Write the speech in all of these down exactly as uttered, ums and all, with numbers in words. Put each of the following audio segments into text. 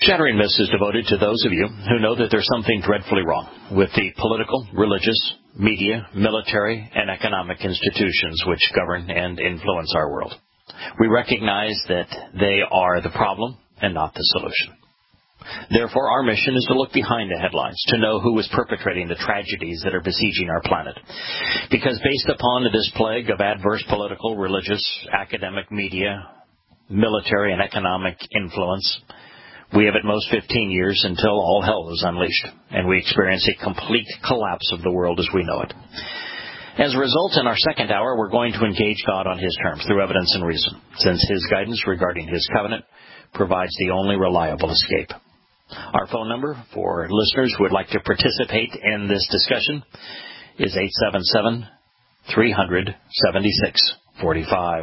Shattering Myths is devoted to those of you who know that there's something dreadfully wrong with the political, religious, media, military, and economic institutions which govern and influence our world. We recognize that they are the problem and not the solution. Therefore, our mission is to look behind the headlines, to know who is perpetrating the tragedies that are besieging our planet. Because based upon this plague of adverse political, religious, academic, media, military, and economic influence, we have at most fifteen years until all hell is unleashed, and we experience a complete collapse of the world as we know it. As a result, in our second hour, we're going to engage God on His terms through evidence and reason, since His guidance regarding His covenant provides the only reliable escape. Our phone number for listeners who would like to participate in this discussion is eight seven seven, three hundred, seventy-six forty-five.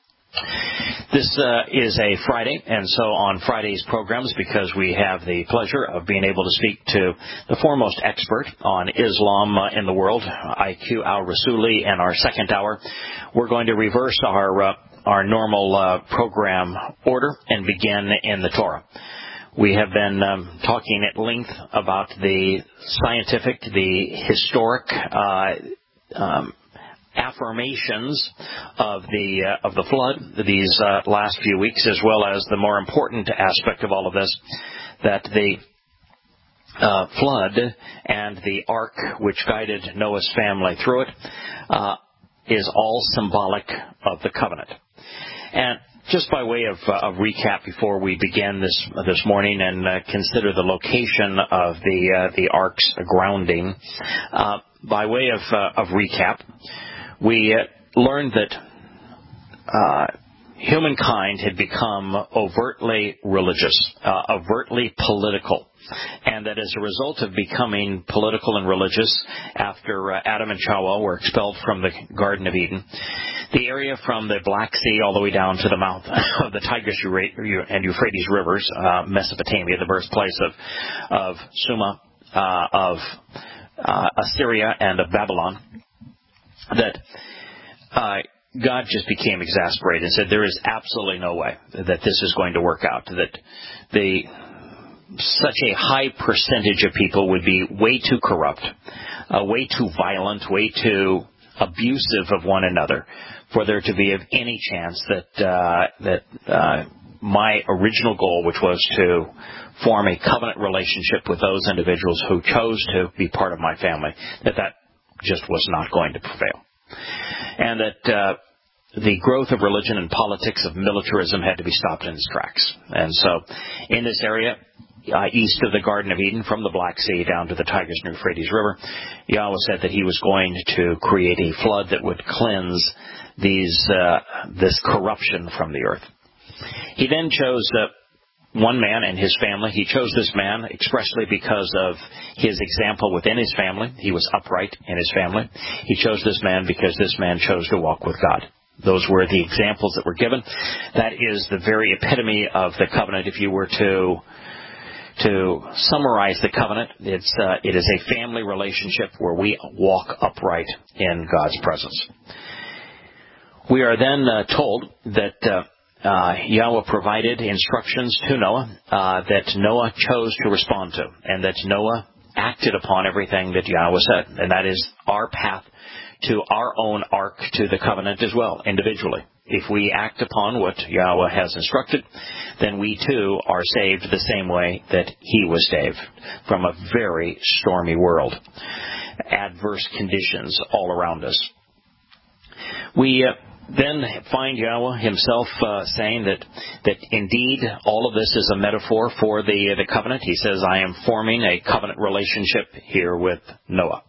This uh, is a Friday, and so on Friday's programs, because we have the pleasure of being able to speak to the foremost expert on Islam uh, in the world, I Q al-Rasuli, in our second hour, we're going to reverse our uh, our normal uh, program order and begin in the Torah. We have been um, talking at length about the scientific, the historic uh, um, affirmations of the uh, of the flood these uh, last few weeks, as well as the more important aspect of all of this, that the uh, flood and the ark which guided Noah's family through it uh, is all symbolic of the covenant. And just by way of, uh, of recap before we begin this this morning and uh, consider the location of the uh, the ark's grounding, uh, by way of uh, of recap, we uh, learned that uh, humankind had become overtly religious, uh, overtly political, and that as a result of becoming political and religious after uh, Adam and Chawah were expelled from the Garden of Eden, the area from the Black Sea all the way down to the mouth of the Tigris and Euphrates rivers, uh, Mesopotamia, the birthplace of, of Sumer, uh, of uh, Assyria, and of Babylon, that uh, God just became exasperated and said there is absolutely no way that this is going to work out, that the such a high percentage of people would be way too corrupt, uh, way too violent, way too abusive of one another for there to be of any chance that uh, that uh, my original goal, which was to form a covenant relationship with those individuals who chose to be part of my family, that that just was not going to prevail. And that uh, the growth of religion and politics, of militarism, had to be stopped in its tracks. And so in this area, uh, east of the Garden of Eden, from the Black Sea down to the Tigris and Euphrates River, Yahweh said that He was going to create a flood that would cleanse these uh, this corruption from the earth. He then chose uh, one man and his family. He chose this man expressly because of his example within his family. He was upright in his family. He chose this man because this man chose to walk with God. Those were the examples that were given. That is the very epitome of the covenant. If you were to to summarize the covenant, it's uh, it is a family relationship where we walk upright in God's presence. We are then uh, told that uh, Uh, Yahweh provided instructions to Noah uh, that Noah chose to respond to, and that Noah acted upon everything that Yahweh said. And that is our path to our own ark to the covenant as well, individually. If we act upon what Yahweh has instructed, then we too are saved the same way that He was saved from a very stormy world, adverse conditions all around us. We uh, then find Yahweh Himself uh, saying that that indeed all of this is a metaphor for the the covenant. He says, I am forming a covenant relationship here with Noah.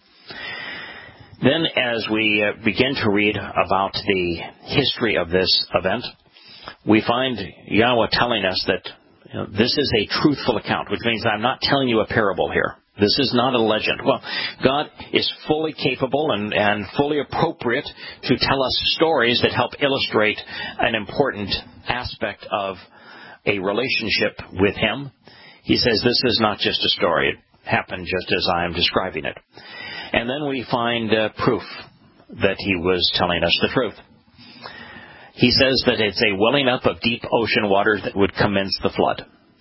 Then as we uh, begin to read about the history of this event, we find Yahweh telling us that you know, this is a truthful account, which means I'm not telling you a parable here. This is not a legend. Well, God is fully capable and, and fully appropriate to tell us stories that help illustrate an important aspect of a relationship with Him. He says this is not just a story. It happened just as I am describing it. And then we find uh, proof that He was telling us the truth. He says that it's a welling up of deep ocean waters that would commence the flood.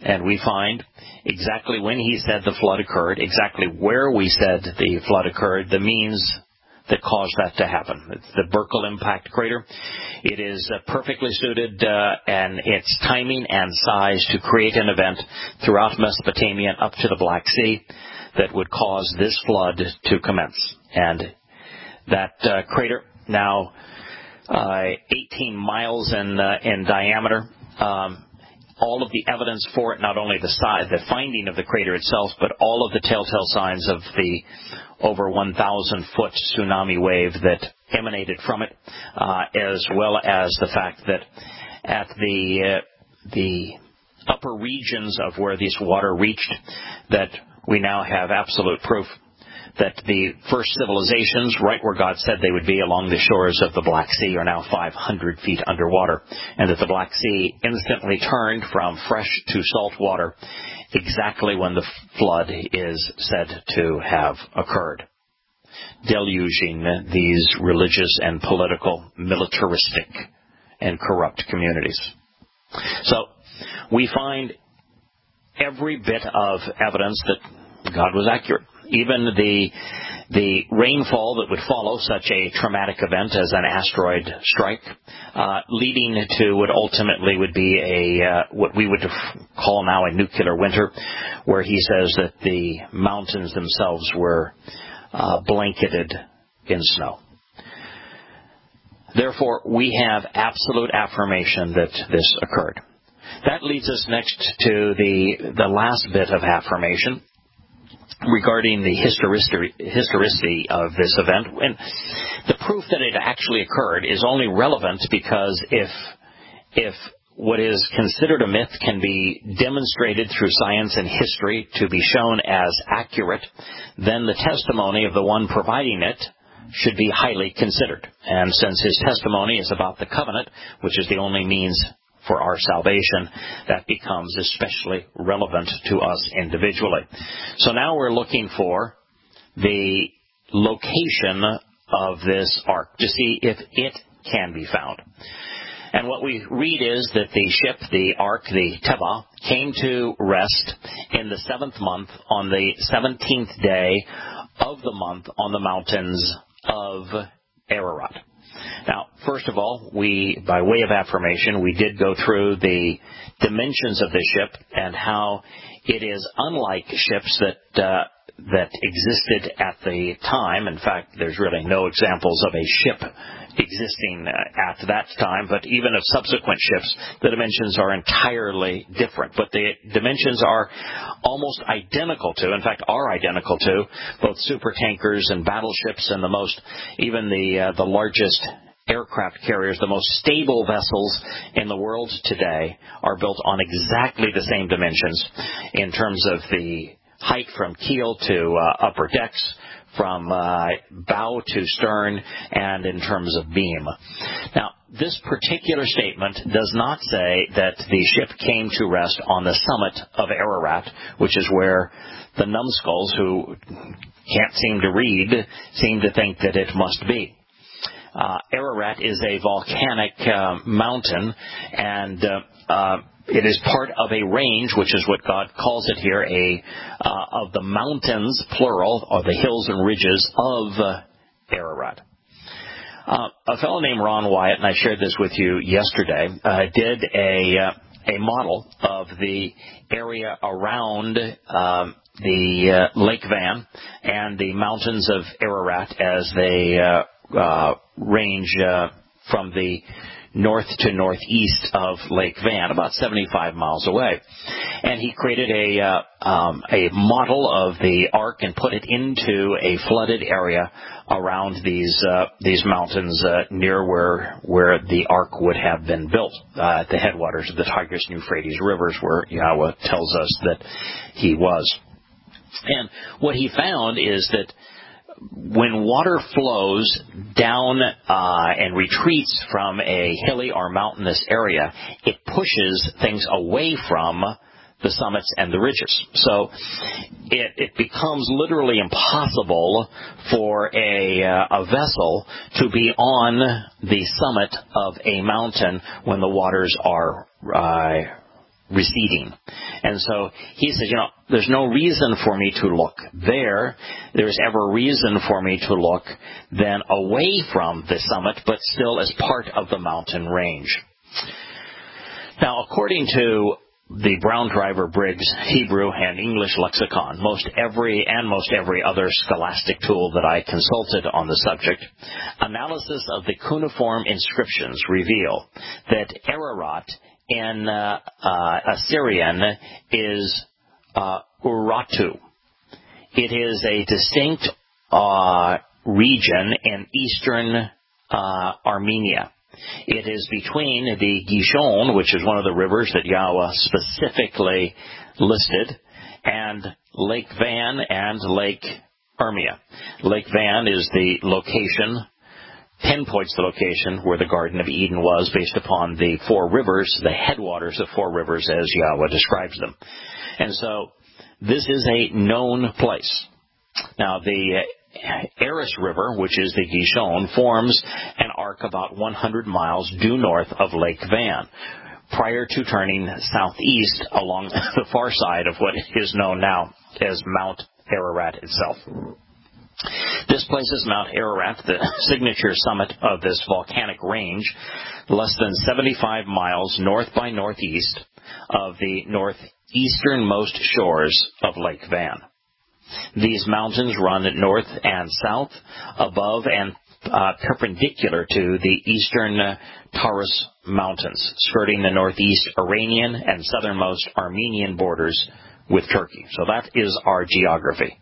And we find exactly when he said the flood occurred, exactly where we said the flood occurred, the means that caused that to happen. It's the Burckle impact crater. It is uh, perfectly suited uh, and its timing and size to create an event throughout Mesopotamia and up to the Black Sea that would cause this flood to commence. And that uh, crater, now uh, eighteen miles in, uh, in diameter, um, all of the evidence for it, not only the size, the finding of the crater itself, but all of the telltale signs of the over one thousand foot tsunami wave that emanated from it, uh, as well as the fact that at the uh, the upper regions of where this water reached, that we now have absolute proof that the first civilizations, right where God said they would be along the shores of the Black Sea, are now five hundred feet underwater, and that the Black Sea instantly turned from fresh to salt water exactly when the flood is said to have occurred, deluging these religious and political, militaristic, and corrupt communities. So we find every bit of evidence that God was accurate. Even the the rainfall that would follow such a traumatic event as an asteroid strike, uh, leading to what ultimately would be a uh, what we would call now a nuclear winter, where he says that the mountains themselves were uh, blanketed in snow. Therefore, we have absolute affirmation that this occurred. That leads us next to the the last bit of affirmation regarding the historicity, historicity of this event. And the proof that it actually occurred is only relevant because if if what is considered a myth can be demonstrated through science and history to be shown as accurate, then the testimony of the one providing it should be highly considered. And since his testimony is about the covenant, which is the only means for our salvation, that becomes especially relevant to us individually. So now we're looking for the location of this ark to see if it can be found. And what we read is that the ship, the ark, the Teva, came to rest in the seventh month on the seventeenth day of the month on the mountains of Ararat. Now, first of all, we, by way of affirmation, we did go through the dimensions of the ship and how it is unlike ships that uh, that existed at the time. In fact, there's really no examples of a ship existing at that time, but even of subsequent ships, the dimensions are entirely different. But the dimensions are almost identical to, in fact, are identical to both supertankers and battleships, and the most, even the uh, the largest aircraft carriers, the most stable vessels in the world today, are built on exactly the same dimensions in terms of the height from keel to uh, upper decks, from uh, bow to stern, and in terms of beam. Now, this particular statement does not say that the ship came to rest on the summit of Ararat, which is where the numbskulls who can't seem to read seem to think that it must be. Uh, Ararat is a volcanic uh, mountain, and uh, uh, it is part of a range, which is what God calls it here, a uh, of the mountains, plural, or the hills and ridges of uh, Ararat. Uh, a fellow named Ron Wyatt, and I shared this with you yesterday, uh, did a uh, a model of the area around um, the uh, Lake Van and the mountains of Ararat as they uh, uh, range uh, from the north to northeast of Lake Van, about seventy-five miles away. And he created a uh, um, a model of the ark and put it into a flooded area around these uh, these mountains uh, near where where the ark would have been built, uh, at the headwaters of the Tigris and Euphrates rivers, where Yahweh tells us that he was. And what he found is that when water flows down uh, and retreats from a hilly or mountainous area, it pushes things away from the summits and the ridges. So it, it becomes literally impossible for a, uh, a vessel to be on the summit of a mountain when the waters are uh, receding. And so he says, you know, there's no reason for me to look there. There's ever reason for me to look then away from the summit, but still as part of the mountain range. Now, according to the Brown Driver Briggs Hebrew and English lexicon, most every and most every other scholastic tool that I consulted on the subject, analysis of the cuneiform inscriptions reveal that Ararat in uh, uh, Assyrian is uh, Urartu. It is a distinct uh, region in eastern uh, Armenia. It is between the Gishon, which is one of the rivers that Yahweh specifically listed, and Lake Van and Lake Urmia. Lake Van is the location, pinpoints the location where the Garden of Eden was based upon the four rivers, the headwaters of four rivers as Yahweh describes them. And so this is a known place. Now, the Eris River, which is the Gishon, forms an arc about one hundred miles due north of Lake Van, prior to turning southeast along the far side of what is known now as Mount Ararat itself. This places Mount Ararat, the signature summit of this volcanic range, less than seventy-five miles north by northeast of the northeasternmost shores of Lake Van. These mountains run north and south, above and uh, perpendicular to the eastern uh, Taurus Mountains, skirting the northeast Iranian and southernmost Armenian borders with Turkey. So that is our geography.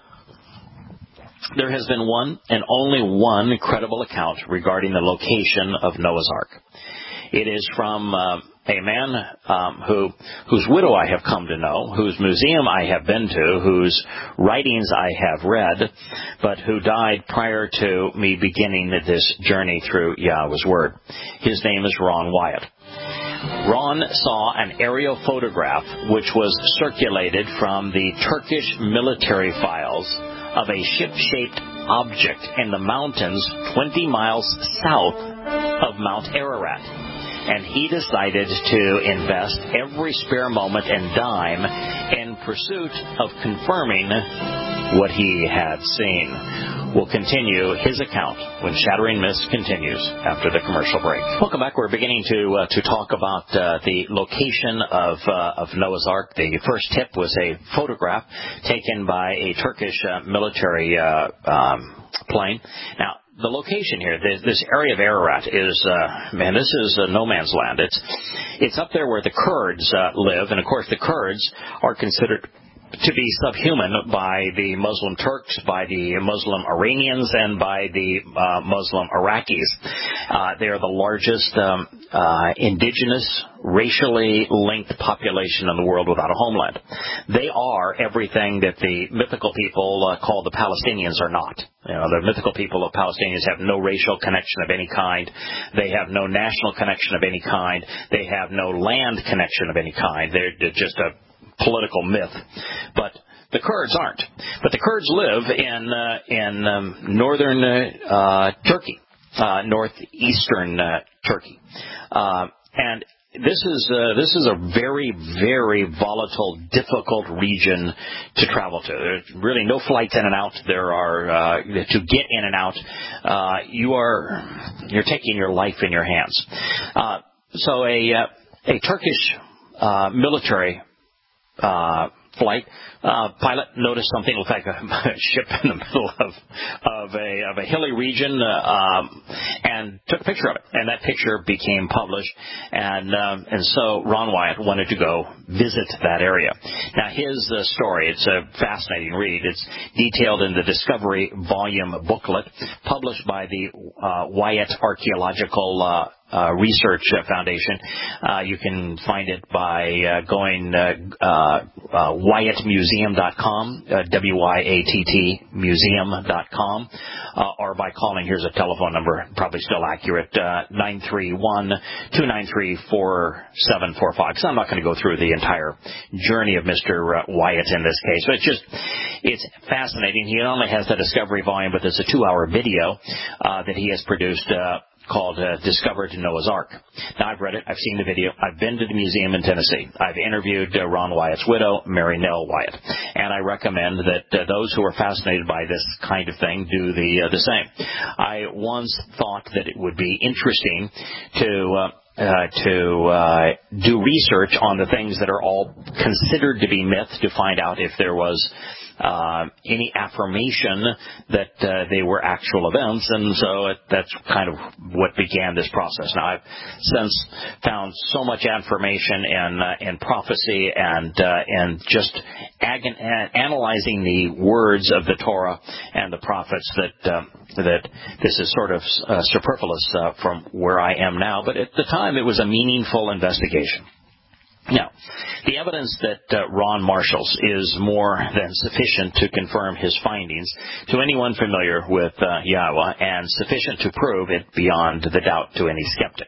There has been one and only one credible account regarding the location of Noah's Ark. It is from uh, a man um, who, whose widow I have come to know, whose museum I have been to, whose writings I have read, but who died prior to me beginning this journey through Yahweh's Word. His name is Ron Wyatt. Ron saw an aerial photograph which was circulated from the Turkish military files of a ship-shaped object in the mountains twenty miles south of Mount Ararat. And he decided to invest every spare moment and dime in pursuit of confirming what he had seen. We'll continue his account when Shattering Myths continues after the commercial break. Welcome back. We're beginning to uh, to talk about uh, the location of uh, of Noah's Ark. The first tip was a photograph taken by a Turkish uh, military uh, um, plane. Now, the location here, this, this area of Ararat is, uh, man, this is uh, no man's land. It's, it's up there where the Kurds uh, live, and of course the Kurds are considered to be subhuman by the Muslim Turks, by the Muslim Iranians, and by the uh, Muslim Iraqis. Uh, they are the largest um, uh, indigenous, racially linked population in the world without a homeland. They are everything that the mythical people uh, call the Palestinians are not. You know, the mythical people of Palestinians have no racial connection of any kind. They have no national connection of any kind. They have no land connection of any kind. They're, they're just a political myth. But the Kurds aren't. But the Kurds live in uh, in um, northern uh, uh, Turkey, uh, northeastern uh, Turkey, uh, and this is uh, this is a very, very volatile, difficult region to travel to. There's really no flights in and out. There are uh, to get in and out. Uh, you are you're taking your life in your hands. Uh, so a uh, a Turkish uh, military Uh, flight uh, pilot noticed something looked like a, a ship in the middle of of a of a hilly region, uh, um, and took a picture of it. And that picture became published, and um, and so Ron Wyatt wanted to go visit that area. Now his uh, story, it's a fascinating read. It's detailed in the Discovery Volume booklet published by the uh, Wyatt Archaeological Uh, Uh, Research Foundation. Uh, you can find it by uh, going uh, uh, uh, Wyatt Museum dot com, uh, W Y A T T museum dot com, uh, or by calling, here's a telephone number, probably still accurate, uh, nine three one, two nine three, four seven four five. Because I'm not going to go through the entire journey of Mister Uh, Wyatt in this case, but it's just, it's fascinating. He not only has the Discovery volume, but there's a two-hour video uh, that he has produced uh, called uh, Discovered Noah's Ark. Now, I've read it. I've seen the video. I've been to the museum in Tennessee. I've interviewed uh, Ron Wyatt's widow, Mary Nell Wyatt. And I recommend that uh, those who are fascinated by this kind of thing do the, uh, the same. I once thought that it would be interesting to... Uh, Uh, to uh, do research on the things that are all considered to be myth to find out if there was uh, any affirmation that uh, they were actual events, and so it, that's kind of what began this process. Now, I've since found so much affirmation and uh, and prophecy and uh, and just ag- analyzing the words of the Torah and the prophets that uh, that this is sort of uh, superfluous uh, from where I am now, but at the time it was a meaningful investigation. Now, the evidence that uh, Ron marshals is more than sufficient to confirm his findings to anyone familiar with uh, Yahweh, and sufficient to prove it beyond the doubt to any skeptic.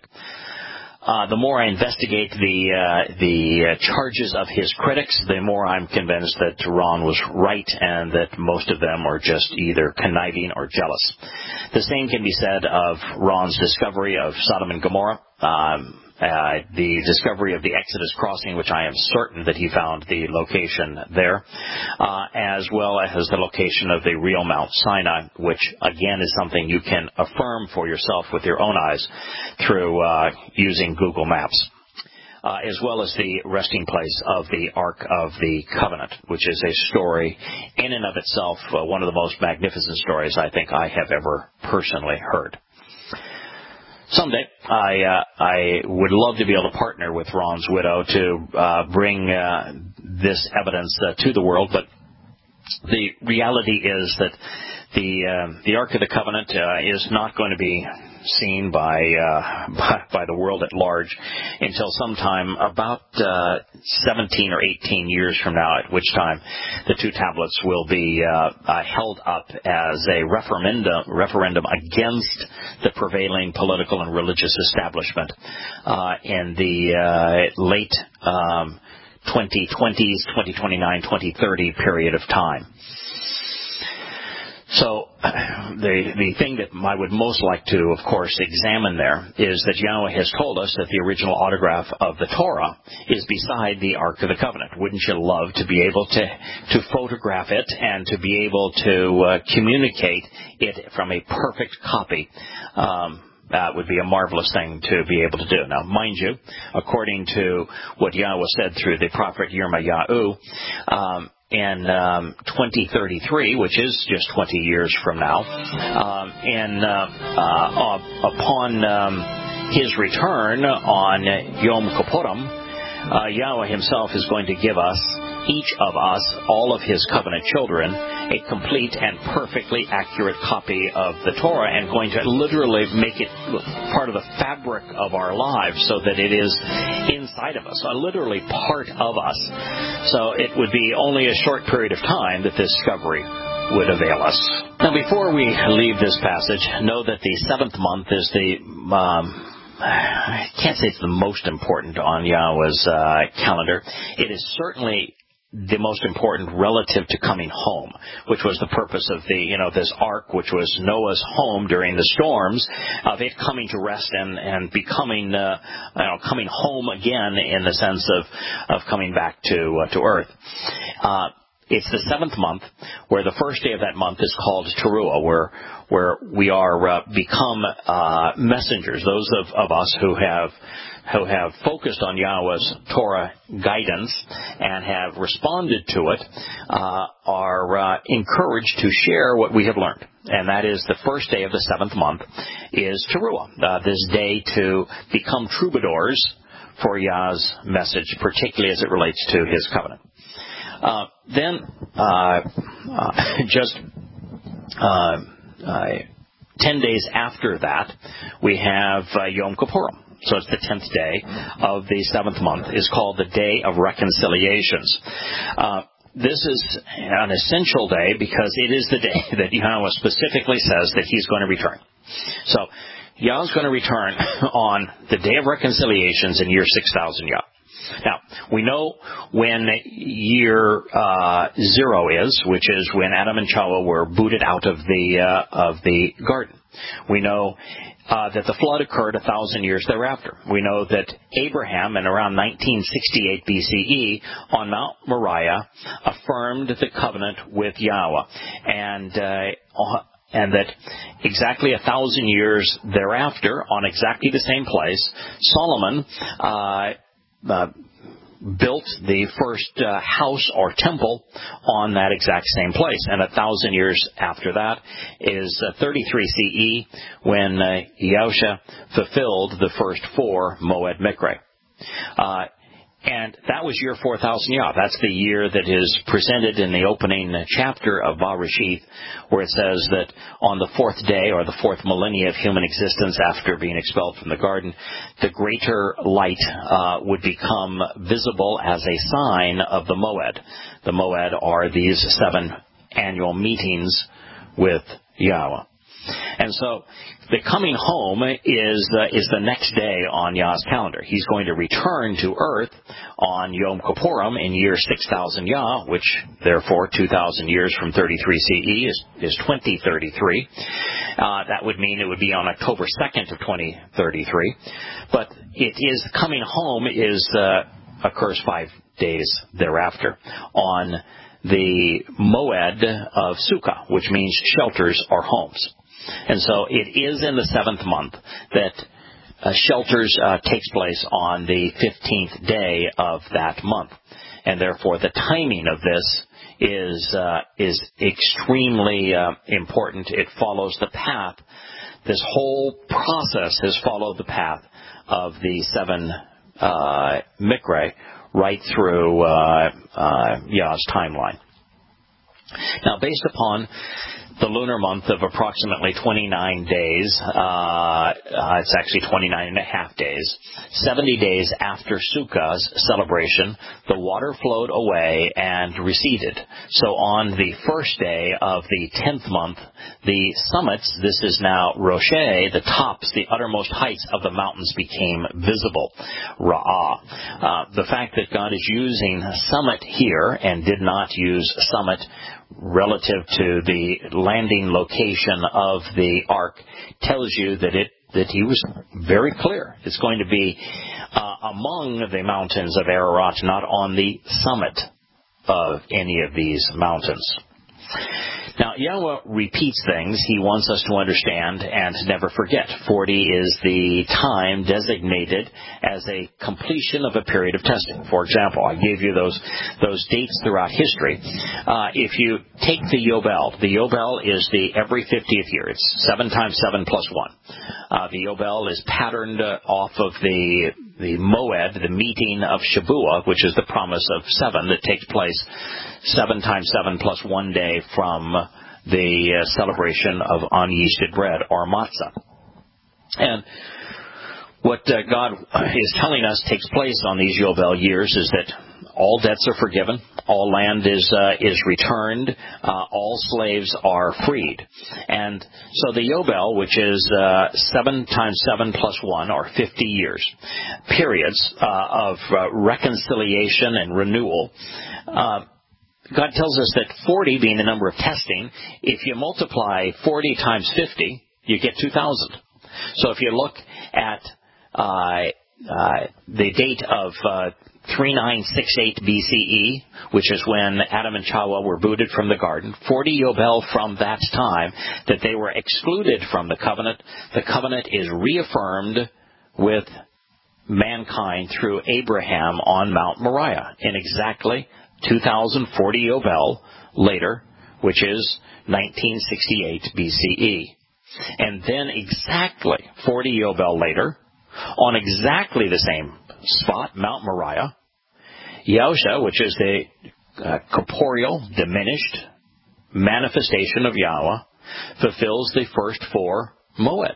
Uh, the more I investigate the uh, the uh, charges of his critics, the more I'm convinced that Ron was right and that most of them are just either conniving or jealous. The same can be said of Ron's discovery of Sodom and Gomorrah, um, uh, the discovery of the Exodus crossing, which I am certain that he found the location there, uh, as well as the location of the real Mount Sinai, which again is something you can affirm for yourself with your own eyes through uh, using Google Maps. Uh, as well as the resting place of the Ark of the Covenant, which is a story in and of itself, uh, one of the most magnificent stories I think I have ever personally heard. Someday, I uh, I would love to be able to partner with Ron's widow to uh, bring uh, this evidence uh, to the world, but the reality is that the uh, the Ark of the Covenant uh, is not going to be seen by, uh, by by the world at large until sometime about uh, seventeen or eighteen years from now, at which time the two tablets will be uh, uh, held up as a referendum referendum against the prevailing political and religious establishment uh, in the uh, late um, twenty twenties, twenty twenty-nine, twenty thirty period of time. So the the thing that I would most like to, of course, examine there is that Yahweh has told us that the original autograph of the Torah is beside the Ark of the Covenant. Wouldn't you love to be able to to photograph it and to be able to uh, communicate it from a perfect copy? Um, That would be a marvelous thing to be able to do. Now, mind you, according to what Yahweh said through the prophet Yirmiyahu, um, in um, twenty thirty-three, which is just twenty years from now, um, and uh, uh, upon um, his return on Yom Kippurim, uh, Yahweh himself is going to give us, each of us, all of his covenant children, a complete and perfectly accurate copy of the Torah, and going to literally make it part of the fabric of our lives so that it is inside of us, uh, literally part of us. So it would be only a short period of time that this discovery would avail us. Now, before we leave this passage, know that the seventh month is the... Um, I can't say it's the most important on Yahweh's uh, calendar. It is certainly the most important relative to coming home, which was the purpose of the, you know, this ark, which was Noah's home during the storms, of it coming to rest and, and becoming, uh, you know, coming home again in the sense of, of coming back to, uh, to earth. Uh, It's the seventh month, where the first day of that month is called Teruah, where where we are uh, become uh, messengers. Those of, of us who have who have focused on Yahweh's Torah guidance and have responded to it uh, are uh, encouraged to share what we have learned. And that is the first day of the seventh month is Teruah, uh, this day to become troubadours for Yah's message, particularly as it relates to his covenant. Uh, then, uh, uh, just uh, uh, ten days after that, we have uh, Yom Kippurim. So it's the tenth day of the seventh month. It's called the Day of Reconciliations. Uh, this is an essential day because it is the day that Yahweh specifically says that he's going to return. So Yahweh's going to return on the Day of Reconciliations in year six thousand Yah. Now, we know when year uh, zero is, which is when Adam and Chava were booted out of the uh, of the garden. We know uh, that the flood occurred a thousand years thereafter. We know that Abraham, in around nineteen sixty-eight B C E, on Mount Moriah, affirmed the covenant with Yahweh, and uh, and that exactly a thousand years thereafter, on exactly the same place, Solomon uh, uh, built the first uh, house or temple on that exact same place. And a thousand years after that is uh, thirty-three C E, when uh, Yahusha fulfilled the first four Moed Mikre. Uh, And that was year four thousand Yah. That's the year that is presented in the opening chapter of Barashith, where it says that on the fourth day, or the fourth millennia of human existence after being expelled from the garden, the greater light uh, would become visible as a sign of the Moed. The Moed are these seven annual meetings with Yahweh. And so the coming home is uh, is the next day on Yah's calendar. He's going to return to earth on Yom Kippurim in year six thousand Yah, which therefore two thousand years from thirty-three C E is, is twenty thirty-three. Uh, that would mean it would be on October second of twenty thirty-three. But it is coming home is uh, occurs five days thereafter on the Moed of Sukkah, which means shelters or homes. And so it is in the seventh month that uh, shelters uh, takes place on the fifteenth day of that month. And therefore the timing of this is uh, is extremely uh, important. It follows the path. This whole process has followed the path of the seven uh, Mikre right through uh, uh, Yah's timeline. Now, based upon the lunar month of approximately twenty-nine days, uh, uh, it's actually twenty-nine and a half days, seventy days after Sukkah's celebration, the water flowed away and receded. So on the first day of the tenth month, the summits, this is now Rosheh, the tops, the uttermost heights of the mountains became visible. Ra'ah. Uh, the fact that God is using summit here and did not use summit relative to the landing location of the ark tells you that it that he was very clear. It's going to be uh, among the mountains of Ararat, not on the summit of any of these mountains. Now, Yahweh repeats things he wants us to understand and never forget. forty is the time designated as a completion of a period of testing. For example, I gave you those those dates throughout history. Uh, if you take the Yobel, the Yobel is the every fiftieth year. It's seven times seven plus one. Uh, the Yobel is patterned uh, off of the the Moed, the meeting of Shavuot, which is the promise of seven that takes place seven times seven plus one day from the uh, celebration of unyeasted bread, or matzah. And what uh, God is telling us takes place on these Yobel years is that all debts are forgiven, all land is uh, is returned, uh, all slaves are freed. And so the Yobel, which is uh, seven times seven plus one, or fifty years, periods uh, of uh, reconciliation and renewal, uh, God tells us that forty being the number of testing, if you multiply forty times fifty, you get two thousand. So if you look at uh, uh, the date of uh, thirty-nine sixty-eight B C E, which is when Adam and Chawah were booted from the garden, forty Yobel from that time that they were excluded from the covenant, the covenant is reaffirmed with mankind through Abraham on Mount Moriah in exactly two thousand forty Yobel later, which is nineteen sixty-eight B C E. And then exactly forty Yobel later, on exactly the same spot, Mount Moriah, Yahusha, which is the uh, corporeal, diminished manifestation of Yahweh, fulfills the first four Moed: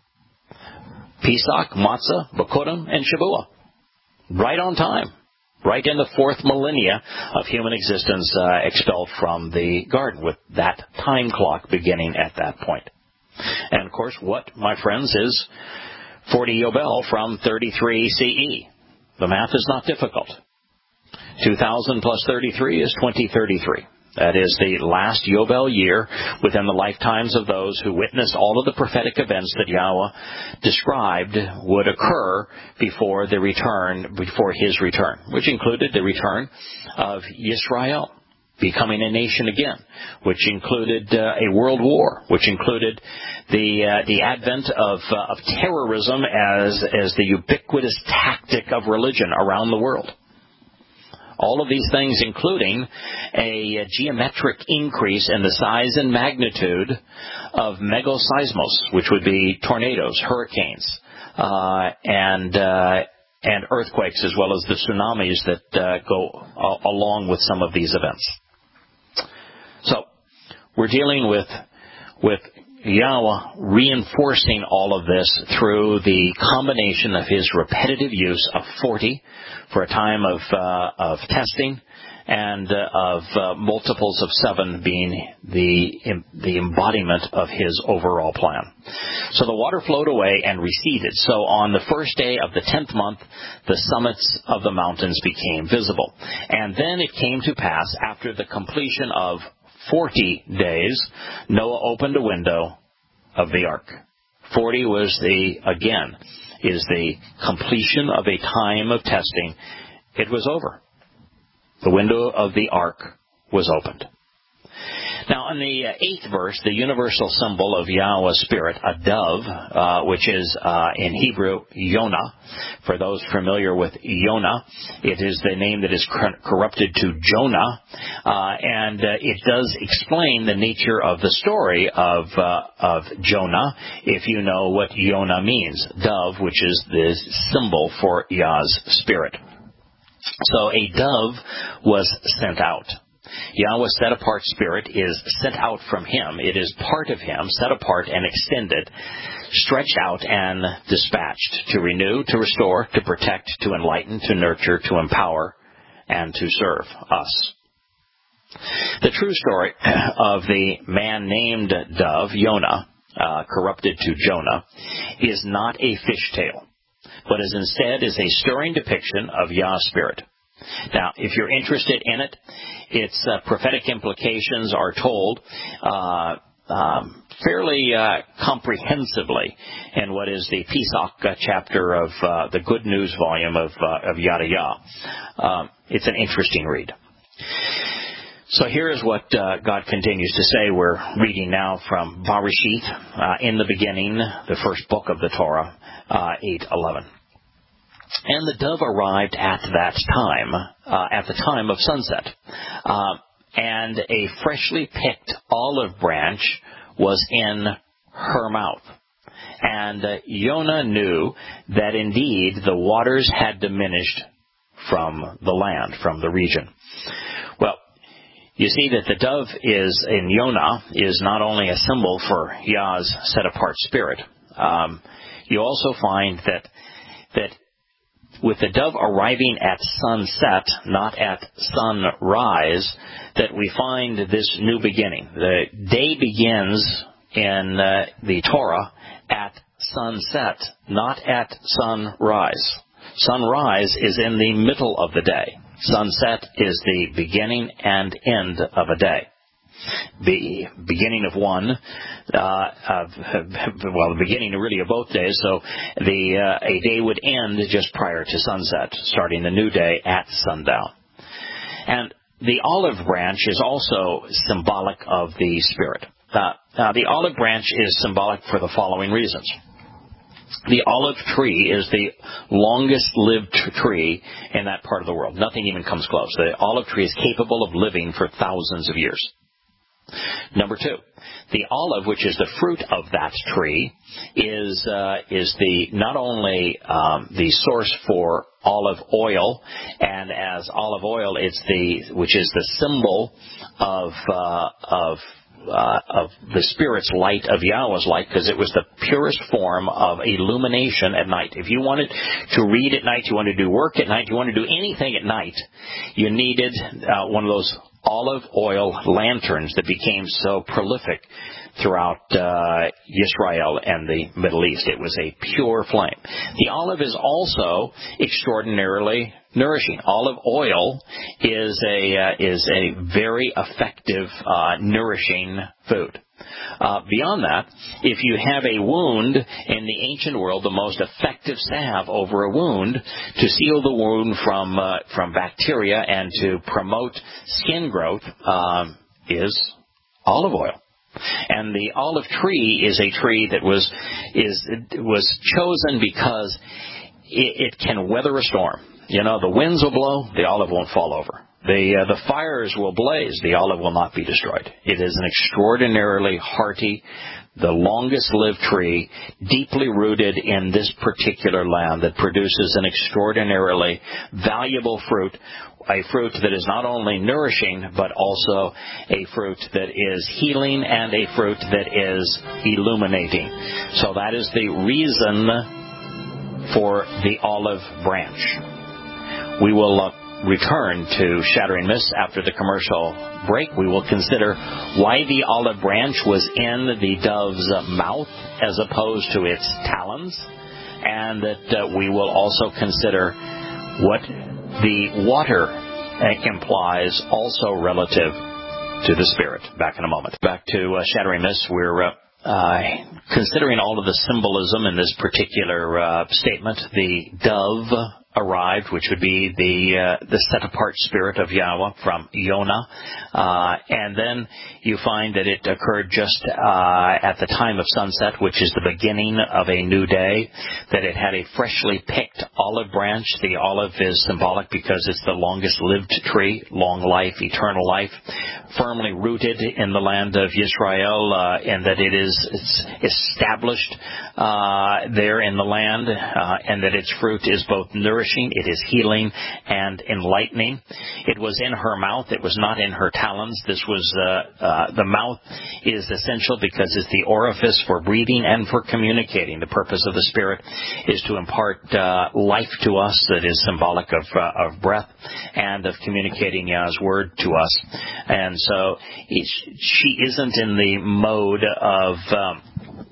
Pesach, Matzah, Bikurim, and Shavuot. Right on time. Right in the fourth millennia of human existence, uh, expelled from the garden, with that time clock beginning at that point. And of course, what, my friends, is forty Yobel from thirty-three C E? The math is not difficult. two thousand plus thirty-three is twenty thirty-three. That is the last Yobel year within the lifetimes of those who witnessed all of the prophetic events that Yahweh described would occur before the return, before his return, which included the return of Yisrael, becoming a nation again, which included uh, a world war, which included the uh, the advent of uh, of terrorism as as the ubiquitous tactic of religion around the world. All of these things, including a geometric increase in the size and magnitude of megaseismos, which would be tornadoes, hurricanes, uh, and uh, and earthquakes, as well as the tsunamis that uh, go uh, along with some of these events. So, we're dealing with with Yahweh reinforcing all of this through the combination of his repetitive use of forty for a time of uh, of testing, and uh, of uh, multiples of seven being the the embodiment of his overall plan. So the water flowed away and receded. So on the first day of the tenth month, the summits of the mountains became visible. And then it came to pass, after the completion of forty days, Noah opened a window of the ark. Forty was the, again, is the completion of a time of testing. It was over. The window of the ark was opened. Now, in the eighth verse, the universal symbol of Yahweh's Spirit, a dove, uh, which is uh, in Hebrew, Yonah. For those familiar with Yonah, it is the name that is corrupted to Jonah, uh, and uh, it does explain the nature of the story of uh, of Jonah, if you know what Yonah means, dove, which is the symbol for Yah's Spirit. So a dove was sent out. Yahweh's set-apart spirit is sent out from him. It is part of him, set apart and extended, stretched out and dispatched to renew, to restore, to protect, to enlighten, to nurture, to empower, and to serve us. The true story of the man named dove, Yonah, uh, corrupted to Jonah, is not a fish tale, but is instead is a stirring depiction of Yah's Spirit. Now, if you're interested in it, its uh, prophetic implications are told uh, um, fairly uh, comprehensively in what is the Pesach uh, chapter of uh, the Good News volume of, uh, of Yada Yah. Um, it's an interesting read. So here is what uh, God continues to say. We're reading now from Barishith, uh, in the beginning, the first book of the Torah, uh, eight eleven. And the dove arrived at that time, uh, at the time of sunset, uh, and a freshly picked olive branch was in her mouth. And uh, Yonah knew that indeed the waters had diminished from the land, from the region. Well, you see that the dove is, in Yonah, is not only a symbol for Yah's set-apart spirit. Um, you also find that that with the dove arriving at sunset, not at sunrise, that we find this new beginning. The day begins in uh, the Torah at sunset, not at sunrise. Sunrise is in the middle of the day. Sunset is the beginning and end of a day. The beginning of one, uh, of, well, the beginning really of both days, so the uh, a day would end just prior to sunset, starting the new day at sundown. And the olive branch is also symbolic of the Spirit. Uh, uh, the olive branch is symbolic for the following reasons. The olive tree is the longest-lived tree in that part of the world. Nothing even comes close. The olive tree is capable of living for thousands of years. Number two, the olive, which is the fruit of that tree, is uh, is the not only um, the source for olive oil, and as olive oil, it's the which is the symbol of uh, of uh, of the Spirit's light, of Yahweh's light, because it was the purest form of illumination at night. If you wanted to read at night, you wanted to do work at night, you wanted to do anything at night, you needed uh, one of those olive oil lanterns that became so prolific throughout uh, Israel and the Middle East. It was a pure flame. The olive is also extraordinarily nourishing. Olive oil is a uh, is a very effective uh, nourishing food. Uh, beyond that, if you have a wound in the ancient world, the most effective salve over a wound to seal the wound from uh, from bacteria and to promote skin growth um, is olive oil. And the olive tree is a tree that was is was chosen because it, it can weather a storm. You know, the winds will blow, the olive won't fall over. The uh, the fires will blaze, the olive will not be destroyed. It is an extraordinarily hearty, the longest-lived tree, deeply rooted in this particular land that produces an extraordinarily valuable fruit, a fruit that is not only nourishing, but also a fruit that is healing and a fruit that is illuminating. So that is the reason for the olive branch. We will uh, return to Shattering Myths after the commercial break. We will consider why the olive branch was in the dove's mouth as opposed to its talons, and that uh, we will also consider what the water uh, implies also relative to the Spirit. Back in a moment. Back to uh, Shattering Myths. We're uh, uh, considering all of the symbolism in this particular uh, statement. The dove arrived, which would be the uh, the set-apart spirit of Yahweh from Yonah. Uh, and then you find that it occurred just uh, at the time of sunset, which is the beginning of a new day, that it had a freshly picked olive branch. The olive is symbolic because it's the longest-lived tree, long life, eternal life, firmly rooted in the land of Israel, uh, and that it is it's established uh, there in the land, uh, and that its fruit is both nourishing, it is healing and enlightening. It was in her mouth. It was not in her talons. This was uh, uh, the mouth is essential because it's the orifice for breathing and for communicating. The purpose of the Spirit is to impart uh, life to us that is symbolic of, uh, of breath and of communicating Yah's word to us. And so she isn't in the mode of Um,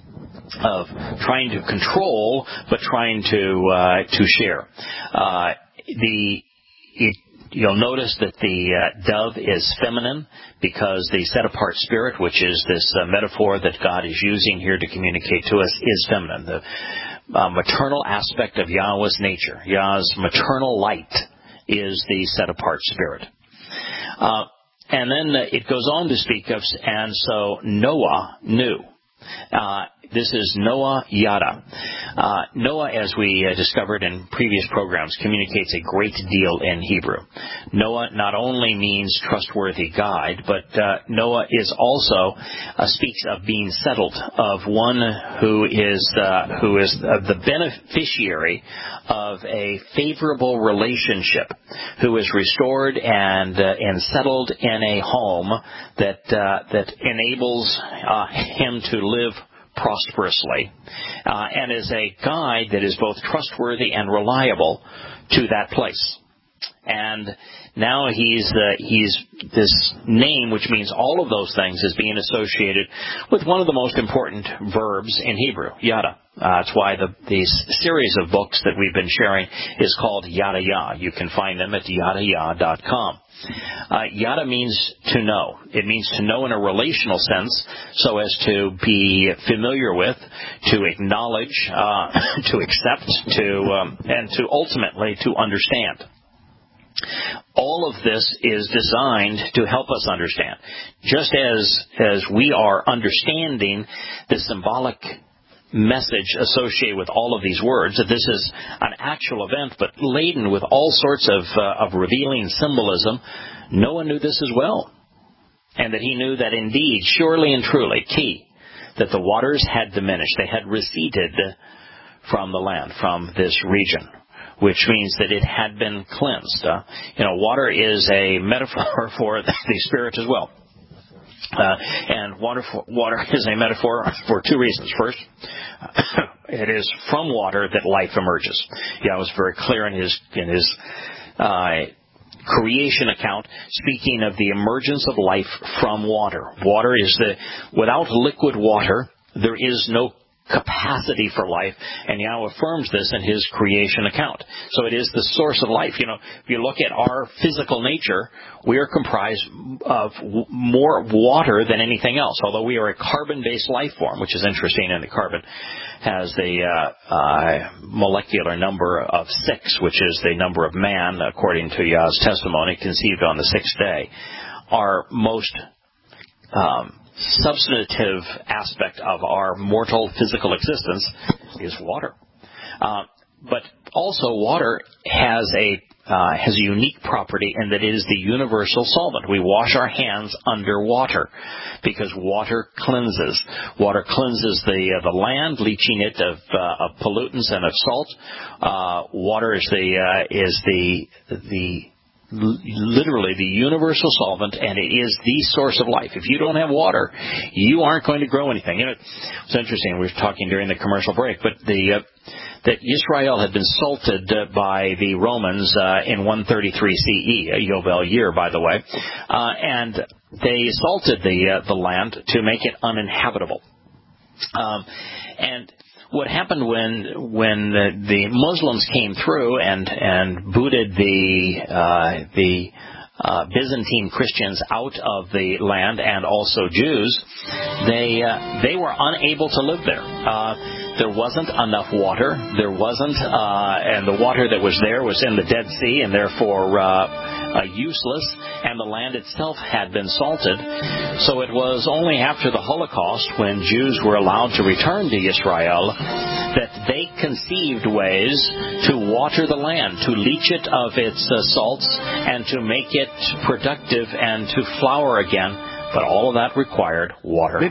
of trying to control, but trying to uh, to share. Uh, the it, you'll notice that the uh, dove is feminine because the set-apart spirit, which is this uh, metaphor that God is using here to communicate to us, is feminine. The uh, maternal aspect of Yahweh's nature, Yah's maternal light, is the set-apart spirit. Uh, and then uh, it goes on to speak of, and so Noah knew. Uh, This is Noah Yada. Uh, Noah, as we uh, discovered in previous programs, communicates a great deal in Hebrew. Noah not only means trustworthy guide, but uh, Noah is also uh, speaks of being settled, of one who is uh, who is uh, the beneficiary of a favorable relationship, who is restored and uh, and settled in a home that uh, that enables uh, him to live prosperously, uh, and is a guide that is both trustworthy and reliable to that place. And now he's uh, he's this name, which means all of those things, is being associated with one of the most important verbs in Hebrew, yada. Uh, that's why the these series of books that we've been sharing is called Yada Yah. You can find them at yada yah dot com. Uh, yada means to know. It means to know in a relational sense, so as to be familiar with, to acknowledge, uh, to accept, to um, and to ultimately to understand. All of this is designed to help us understand. Just as as we are understanding the symbolic message associated with all of these words, that this is an actual event, but laden with all sorts of, uh, of revealing symbolism, Noah knew this as well. And that he knew that indeed, surely and truly, key, that the waters had diminished. They had receded from the land, from this region, which means that it had been cleansed. Uh, you know, water is a metaphor for the Spirit as well. Uh, and water, for, water is a metaphor for two reasons. First, it is from water that life emerges. Yeah, it was very clear in his in his uh, creation account speaking of the emergence of life from water. Water is the, without liquid water, there is no capacity for life, and Yahweh affirms this in his creation account. So it is the source of life. You know, if you look at our physical nature, we are comprised of w- more water than anything else, although we are a carbon-based life form, which is interesting, and the carbon has the uh, uh, molecular number of six, which is the number of man, according to Yah's testimony, conceived on the sixth day. Our most um, substantive aspect of our mortal physical existence is water. Uh, but also water has a uh, has a unique property in that it is the universal solvent. We wash our hands under water because water cleanses. Water cleanses the uh, the land, leaching it of, uh, of pollutants and of salt. Uh, water is the uh, is the the literally the universal solvent, and it is the source of life. If you don't have water, you aren't going to grow anything. You know, it's interesting. We were talking during the commercial break, but the uh, that Israel had been salted uh, by the Romans uh, in one thirty-three C E, a Yobel year, by the way, uh, and they salted the uh, the land to make it uninhabitable. Um, and what happened when when the, the Muslims came through and and booted the uh, the uh, Byzantine Christians out of the land, and also Jews, they uh, they were unable to live there. Uh, there wasn't enough water. There wasn't, uh, and the water that was there was in the Dead Sea, and therefore uh, uh, useless. And the land itself had been salted. So it was only after the Holocaust, when Jews were allowed to return to Israel, that they conceived ways to water the land, to leach it of its uh, salts, and to make it productive and to flower again. But all of that required water.